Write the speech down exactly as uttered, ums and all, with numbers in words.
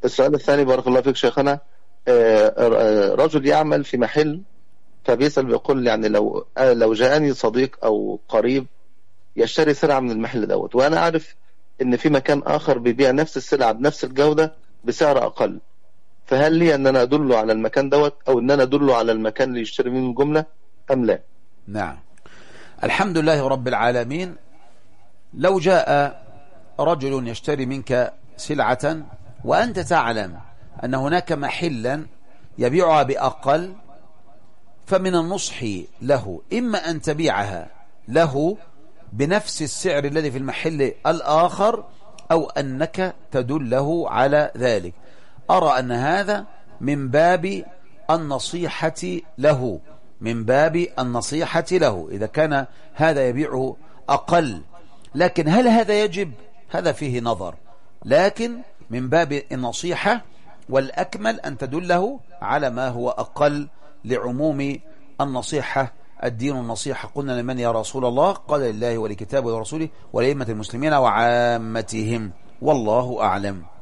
السؤال الثاني بارك الله فيك شيخنا، آه، رجل يعمل في محل، فبيسأل بيقول يعني لو لو جاءني صديق أو قريب يشتري سلعة من المحل دوت، وأنا أعرف إن في مكان آخر بيبيع نفس السلعة بنفس الجودة بسعر أقل، فهل لي أن أنا أدله على المكان دوت أو أن أنا أدله على المكان اللي يشتري منه الجملة أم لا؟ نعم، الحمد لله رب العالمين. لو جاء رجل يشتري منك سلعة وأنت تعلم أن هناك محلا يبيعها بأقل، فمن النصح له إما أن تبيعها له بنفس السعر الذي في المحل الآخر، أو أنك تدله على ذلك. أرى أن هذا من باب النصيحة له، من باب النصيحة له إذا كان هذا يبيعه أقل. لكن هل هذا يجب؟ هذا فيه نظر، لكن من باب النصيحة، والأكمل أن تدله على ما هو أقل لعموم النصيحة. الدين النصيحة. قلنا لمن يا رسول الله؟ قال لله ولكتابه ورسوله ولأئمة المسلمين وعامتهم، والله أعلم.